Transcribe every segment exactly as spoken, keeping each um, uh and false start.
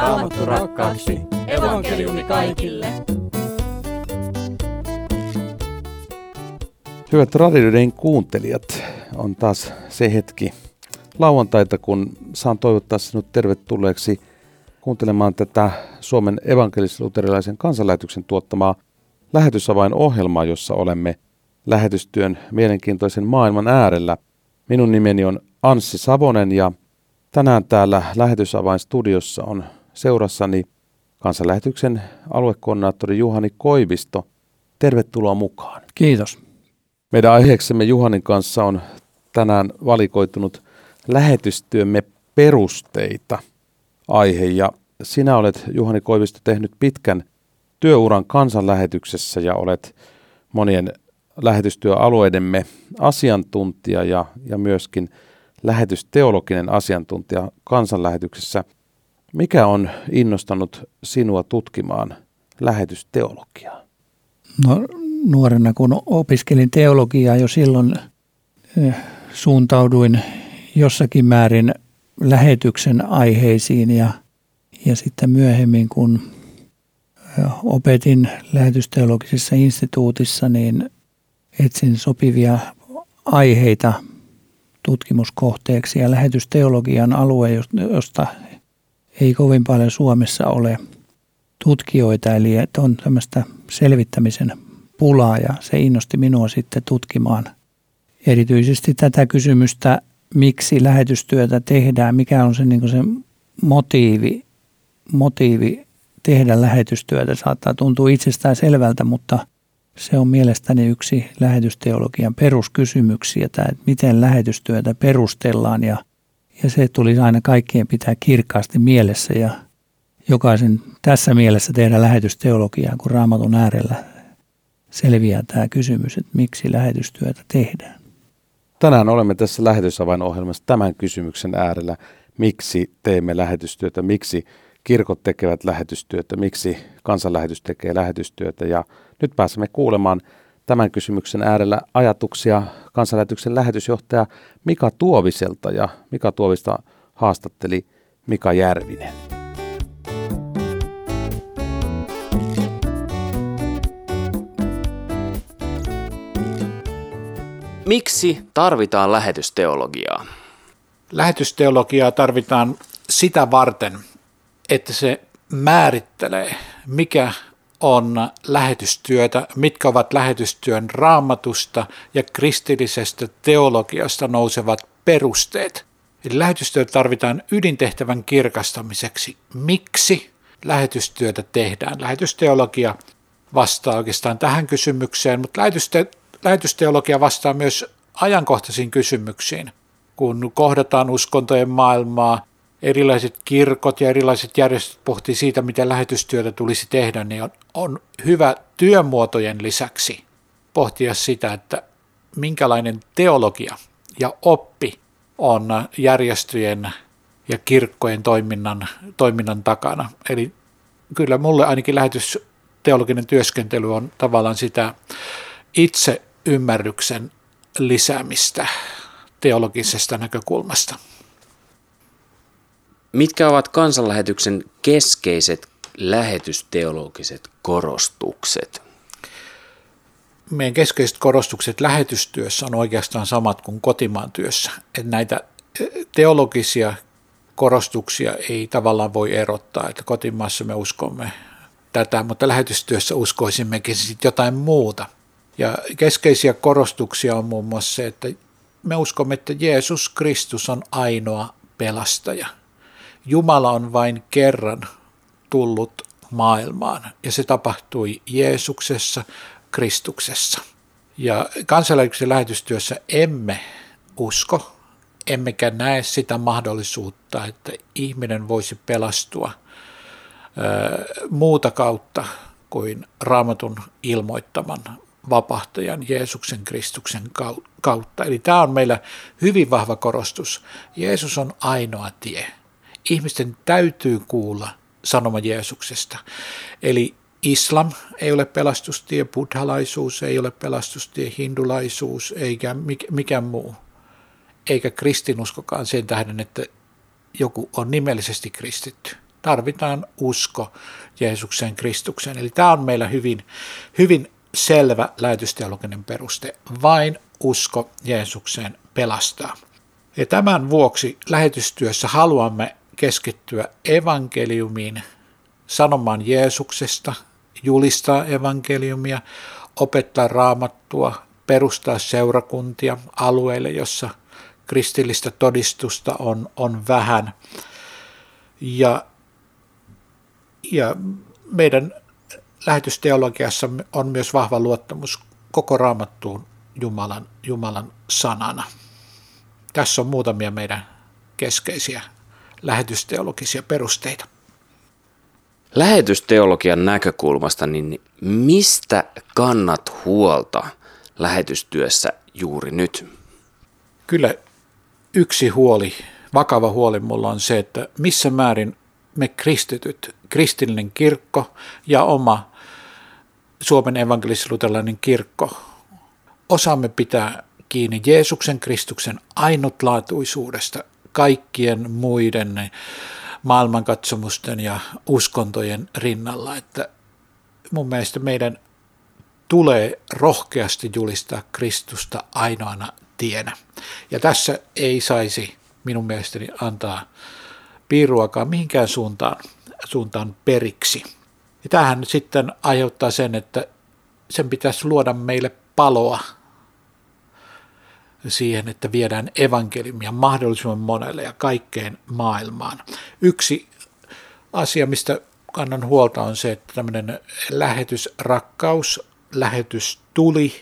Raamattu rakkaaksi. Evankeliumi kaikille. Hyvät radioiden kuuntelijat, on taas se hetki lauantaita, kun saan toivottaa sinut tervetulleeksi kuuntelemaan tätä Suomen evankelis-luterilaisen kansanlähetyksen tuottamaa lähetysavain-ohjelmaa, jossa olemme lähetystyön mielenkiintoisen maailman äärellä. Minun nimeni on Anssi Savonen ja tänään täällä lähetysavain-studiossa on seurassani kansanlähetyksen aluekoordinaattori Juhani Koivisto. Tervetuloa mukaan. Kiitos. Meidän aiheeksemme Juhanin kanssa on tänään valikoitunut lähetystyömme perusteita aihe. Ja sinä olet, Juhani Koivisto, tehnyt pitkän työuran kansanlähetyksessä ja olet monien lähetystyöalueidemme asiantuntija ja, ja myöskin lähetysteologinen asiantuntija kansanlähetyksessä. Mikä on innostanut sinua tutkimaan lähetysteologiaa? No, nuorena kun opiskelin teologiaa jo silloin eh, suuntauduin jossakin määrin lähetyksen aiheisiin ja, ja sitten myöhemmin kun eh, opetin lähetysteologisessa instituutissa, niin etsin sopivia aiheita tutkimuskohteeksi ja lähetysteologian alue, josta ei kovin paljon Suomessa ole tutkijoita, eli että on tämmöistä selvittämisen pulaa ja se innosti minua sitten tutkimaan erityisesti tätä kysymystä, miksi lähetystyötä tehdään, mikä on se, niin kuin se motiivi, motiivi tehdä lähetystyötä. Saattaa tuntua itsestään selvältä, mutta se on mielestäni yksi lähetysteologian peruskysymyksiä, että miten lähetystyötä perustellaan ja, ja se tulisi aina kaikkien pitää kirkkaasti mielessä ja jokaisen tässä mielessä tehdä lähetysteologiaa, kun Raamatun äärellä selviää tämä kysymys, että miksi lähetystyötä tehdään. Tänään olemme tässä lähetysavain-ohjelmassa tämän kysymyksen äärellä, miksi teemme lähetystyötä, miksi kirkot tekevät lähetystyötä, miksi kansanlähetys tekee lähetystyötä ja nyt pääsemme kuulemaan tämän kysymyksen äärellä ajatuksia kansanlähetyksen lähetysjohtaja Mika Tuoviselta ja Mika Tuovista haastatteli Mika Järvinen. Miksi tarvitaan lähetysteologiaa? Lähetysteologiaa tarvitaan sitä varten, että se määrittelee, mikä on lähetystyötä, mitkä ovat lähetystyön Raamatusta ja kristillisestä teologiasta nousevat perusteet. Eli lähetystyötä tarvitaan ydintehtävän kirkastamiseksi. Miksi lähetystyötä tehdään? Lähetysteologia vastaa oikeastaan tähän kysymykseen, mutta lähetyste- lähetysteologia vastaa myös ajankohtaisiin kysymyksiin. Kun kohdataan uskontojen maailmaa, erilaiset kirkot ja erilaiset järjestöt pohtii siitä, miten lähetystyötä tulisi tehdä, niin on, on hyvä työmuotojen lisäksi pohtia sitä, että minkälainen teologia ja oppi on järjestöjen ja kirkkojen toiminnan, toiminnan takana. Eli kyllä mulle ainakin lähetysteologinen työskentely on tavallaan sitä itse ymmärryksen lisäämistä teologisesta näkökulmasta. Mitkä ovat kansanlähetyksen keskeiset lähetysteologiset korostukset? Meidän keskeiset korostukset lähetystyössä on oikeastaan samat kuin kotimaan työssä. Että näitä teologisia korostuksia ei tavallaan voi erottaa, että kotimaassa me uskomme tätä, mutta lähetystyössä uskoisimmekin sitten jotain muuta. Ja keskeisiä korostuksia on muun muassa se, että me uskomme, että Jeesus Kristus on ainoa pelastaja. Jumala on vain kerran tullut maailmaan ja se tapahtui Jeesuksessa, Kristuksessa. Ja kansanlähetyksen lähetystyössä emme usko, emmekä näe sitä mahdollisuutta, että ihminen voisi pelastua ää, muuta kautta kuin Raamatun ilmoittaman vapahtajan Jeesuksen Kristuksen kautta. Eli tämä on meillä hyvin vahva korostus. Jeesus on ainoa tie. Ihmisten täytyy kuulla sanoma Jeesuksesta. Eli islam ei ole pelastustie, buddhalaisuus ei ole pelastustie, hindulaisuus eikä mikään muu. Eikä kristinuskokaan sen tähden, että joku on nimellisesti kristitty. Tarvitaan usko Jeesukseen Kristukseen. Eli tämä on meillä hyvin, hyvin selvä lähetysteologinen peruste. Vain usko Jeesukseen pelastaa. Ja tämän vuoksi lähetystyössä haluamme keskittyä evankeliumiin, sanomaan Jeesuksesta, julistaa evankeliumia, opettaa raamattua, perustaa seurakuntia alueille, jossa kristillistä todistusta on, on vähän. Ja, ja meidän lähetysteologiassa on myös vahva luottamus koko raamattuun Jumalan, Jumalan sanana. Tässä on muutamia meidän keskeisiä lähetysteologisia perusteita. Lähetysteologian näkökulmasta, niin mistä kannat huolta lähetystyössä juuri nyt? Kyllä yksi huoli, vakava huoli mulla on se, että missä määrin me kristityt, kristillinen kirkko ja oma Suomen evankelis-luterilainen kirkko osaamme pitää kiinni Jeesuksen Kristuksen ainutlaatuisuudesta kaikkien muiden maailmankatsomusten ja uskontojen rinnalla, että mun mielestä meidän tulee rohkeasti julistaa Kristusta ainoana tienä. Ja tässä ei saisi minun mielestäni antaa piiruakaan mihinkään suuntaan, suuntaan periksi. Ja tämähän sitten aiheuttaa sen, että sen pitäisi luoda meille paloa siihen, että viedään evankeliumia mahdollisimman monelle ja kaikkeen maailmaan. Yksi asia, mistä kannan huolta, on se, että tämmöinen lähetysrakkaus, lähetystuli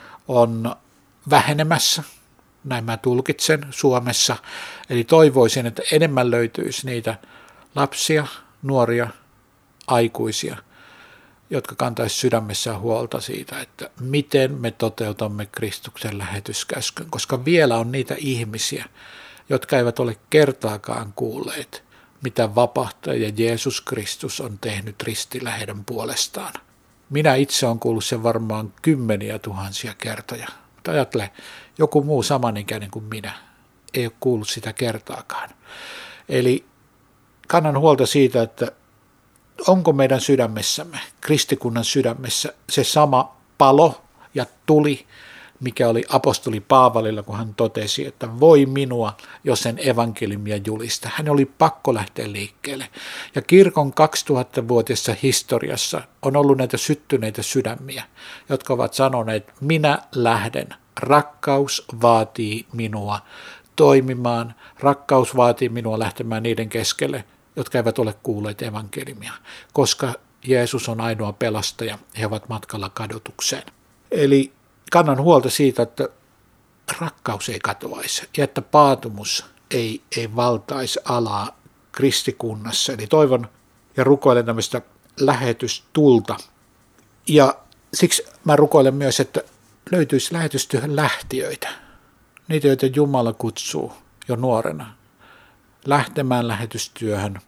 on vähenemässä, näin mä tulkitsen Suomessa. Eli toivoisin, että enemmän löytyisi niitä lapsia, nuoria, aikuisia, jotka kantaisi sydämessään huolta siitä, että miten me toteutamme Kristuksen lähetyskäskyn, koska vielä on niitä ihmisiä, jotka eivät ole kertaakaan kuulleet, mitä vapahtaja Jeesus Kristus on tehnyt ristillä heidän puolestaan. Minä itse olen kuullut sen varmaan kymmeniä tuhansia kertoja, mutta ajattele, joku muu samanikäinen kuin minä ei ole kuullut sitä kertaakaan. Eli kannan huolta siitä, että onko meidän sydämessämme, kristikunnan sydämessä, se sama palo ja tuli, mikä oli apostoli Paavalilla, kun hän totesi, että voi minua, jos sen evankeliumia julista. Hän oli pakko lähteä liikkeelle. Ja kirkon kaksituhattavuotisessa historiassa on ollut näitä syttyneitä sydämiä, jotka ovat sanoneet, minä lähden, rakkaus vaatii minua toimimaan, rakkaus vaatii minua lähtemään niiden keskelle, jotka eivät ole kuulleet evankeliumia, koska Jeesus on ainoa pelastaja, he ovat matkalla kadotukseen. Eli kannan huolta siitä, että rakkaus ei katoaisi ja että paatumus ei, ei valtaisi alaa kristikunnassa. Eli toivon ja rukoilen tämmöistä lähetystulta. Ja siksi mä rukoilen myös, että löytyisi lähetystyöhön lähtiöitä, niitä, joita Jumala kutsuu jo nuorena lähtemään lähetystyöhön,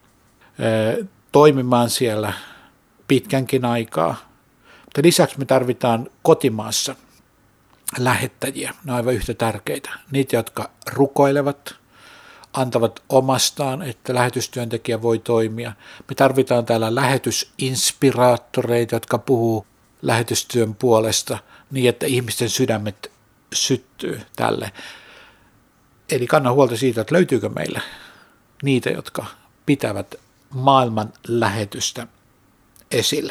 toimimaan siellä pitkänkin aikaa. Mutta lisäksi me tarvitaan kotimaassa lähettäjiä, ne on aivan yhtä tärkeitä. Niitä, jotka rukoilevat, antavat omastaan, että lähetystyöntekijä voi toimia. Me tarvitaan täällä lähetysinspiraattoreita, jotka puhuu lähetystyön puolesta niin, että ihmisten sydämet syttyy tälle. Eli kannan huolta siitä, että löytyykö meillä niitä, jotka pitävät maailman lähetystä esillä.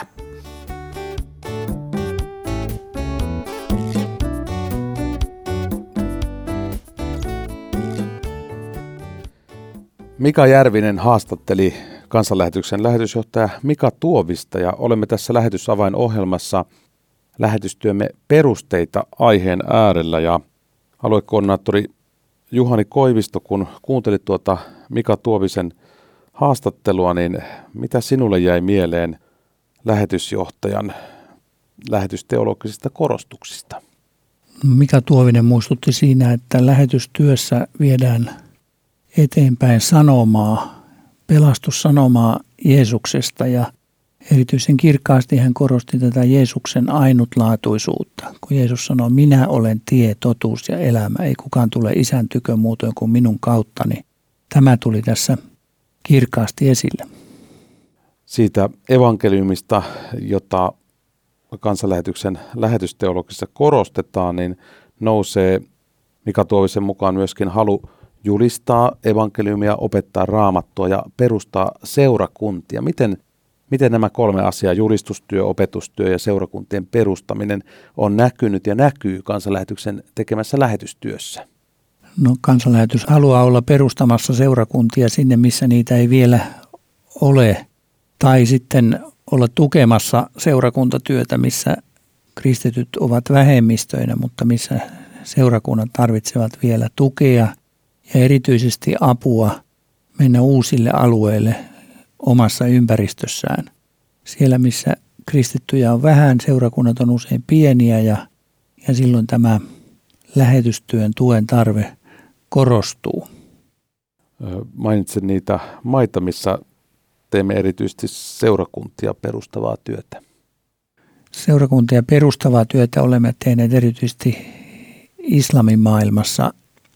Mika Järvinen haastatteli kansanlähetyksen lähetysjohtaja Mika Tuovista ja olemme tässä lähetysavainohjelmassa lähetystyömme perusteita aiheen äärellä ja aluekoordinaattori Juhani Koivisto, kun kuuntelit tuota Mika Tuovisen haastattelua, niin mitä sinulle jäi mieleen lähetysjohtajan lähetysteologisista korostuksista? Mika Tuovinen muistutti siinä, että lähetystyössä viedään eteenpäin sanomaa, pelastussanomaa Jeesuksesta ja erityisen kirkkaasti hän korosti tätä Jeesuksen ainutlaatuisuutta. Kun Jeesus sanoo, minä olen tie, totuus ja elämä, ei kukaan tule Isän tykö muutoin kuin minun kauttani. Tämä tuli tässä kirkkaasti esille. siitä evankeliumista, jota kansanlähetyksen lähetysteologisessa korostetaan, niin nousee Mika Tuovisen mukaan myöskin halu julistaa evankeliumia, opettaa raamattua ja perustaa seurakuntia. Miten, miten nämä kolme asiaa, julistustyö, opetustyö ja seurakuntien perustaminen, on näkynyt ja näkyy kansanlähetyksen tekemässä lähetystyössä? No, kansanlähetys haluaa olla perustamassa seurakuntia sinne, missä niitä ei vielä ole, tai sitten olla tukemassa seurakuntatyötä, missä kristityt ovat vähemmistöinä, mutta missä seurakunnat tarvitsevat vielä tukea ja erityisesti apua mennä uusille alueille omassa ympäristössään. Siellä, missä kristittyjä on vähän, seurakunnat on usein pieniä ja, ja silloin tämä lähetystyön tuen tarve korostuu. Mainitsen niitä maita, missä teemme erityisesti seurakuntia perustavaa työtä. Seurakuntia perustavaa työtä olemme tehneet erityisesti islamin maailmassa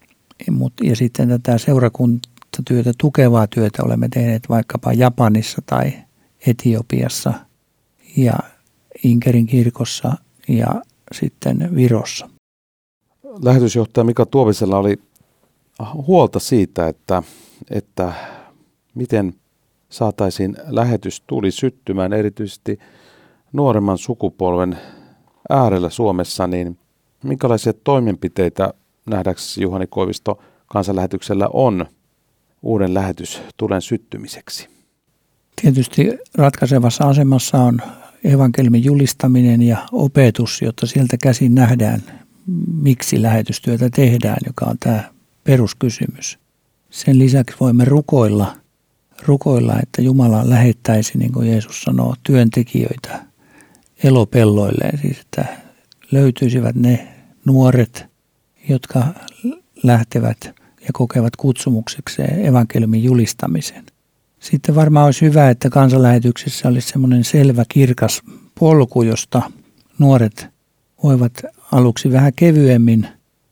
ja sitten tätä seurakuntatyötä, tukevaa työtä olemme tehneet vaikkapa Japanissa tai Etiopiassa ja Inkerin kirkossa ja sitten Virossa. Lähetysjohtaja Mika Tuovisella oli huolta siitä, että, että miten saataisiin lähetystuli syttymään erityisesti nuoremman sukupolven äärellä Suomessa, niin minkälaisia toimenpiteitä nähdäksesi Juhani Koivisto kansanlähetyksellä on uuden lähetystulen syttymiseksi? Tietysti ratkaisevassa asemassa on evankeliumin julistaminen ja opetus, jotta sieltä käsin nähdään, miksi lähetystyötä tehdään, joka on tämä peruskysymys. Sen lisäksi voimme rukoilla, rukoilla, että Jumala lähettäisi, niin kuin Jeesus sanoo, työntekijöitä elopelloilleen, siis että löytyisivät ne nuoret, jotka lähtevät ja kokevat kutsumuksekseen evankeliumin julistamisen. Sitten varmaan olisi hyvä, että kansanlähetyksessä olisi semmoinen selvä, kirkas polku, josta nuoret voivat aluksi vähän kevyemmin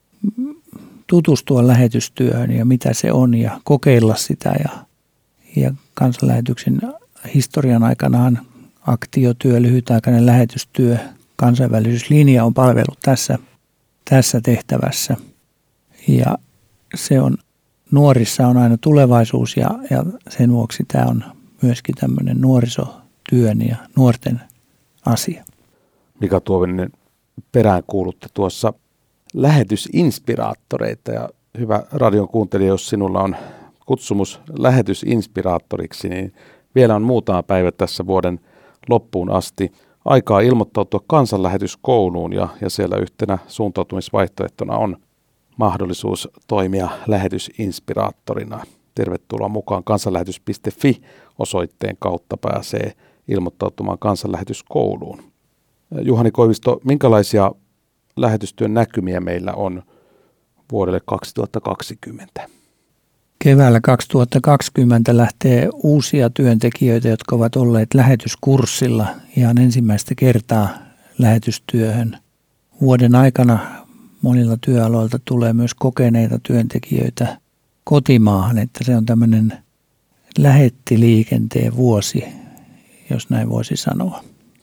tutustua lähetystyöhön ja mitä se on ja kokeilla sitä. Ja, ja kansanlähetyksen historian aikanahan aktiotyö, lyhytaikainen lähetystyö, kansainvälisyyslinja on palvellut tässä, tässä tehtävässä. Ja se on, nuorissa on aina tulevaisuus ja, ja sen vuoksi tämä on myöskin tämmöinen nuorisotyön ja nuorten asia. Mika Tuovinen, peräänkuulutte tuossa lähetysinspiraattoreita ja hyvä radion kuuntelija, jos sinulla on kutsumus lähetysinspiraattoriksi, niin vielä on muutama päivä tässä vuoden loppuun asti aikaa ilmoittautua kansanlähetyskouluun ja, ja siellä yhtenä suuntautumisvaihtoehtona on mahdollisuus toimia lähetysinspiraattorina. Tervetuloa mukaan kansanlähetys piste fi osoitteen kautta pääsee ilmoittautumaan kansanlähetyskouluun. Juhani Koivisto, minkälaisia lähetystyön näkymiä meillä on vuodelle kaksituhattakaksikymmentä? Keväällä kaksituhattakaksikymmentä lähtee uusia työntekijöitä, jotka ovat olleet lähetyskurssilla ihan ensimmäistä kertaa lähetystyöhön. Vuoden aikana monilla työaloilta tulee myös kokeneita työntekijöitä kotimaahan, että se on tämmöinen lähettiliikenteen vuosi, jos näin voisi sanoa.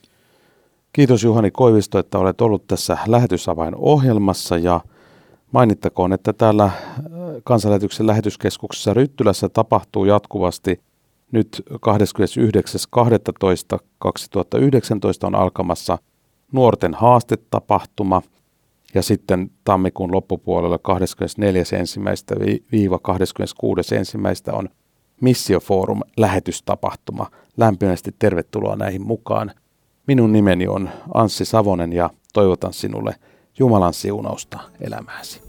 Kiitos Juhani Koivisto, että olet ollut tässä lähetysavain-ohjelmassa ja mainittakoon, että täällä kansanlähetyksen lähetyskeskuksessa Ryttylässä tapahtuu jatkuvasti. Nyt kahdeskymmenesyhdeksäs kahdestoista kaksituhattayhdeksäntoista on alkamassa nuorten haastetapahtuma ja sitten tammikuun loppupuolella kahdeskymmenesneljäs ensimmäistä kahdeskymmeneskuudes ensimmäistä on Missio-foorum lähetystapahtuma. Lämpimästi tervetuloa näihin mukaan. Minun nimeni on Anssi Savonen ja toivotan sinulle Jumalan siunausta elämääsi.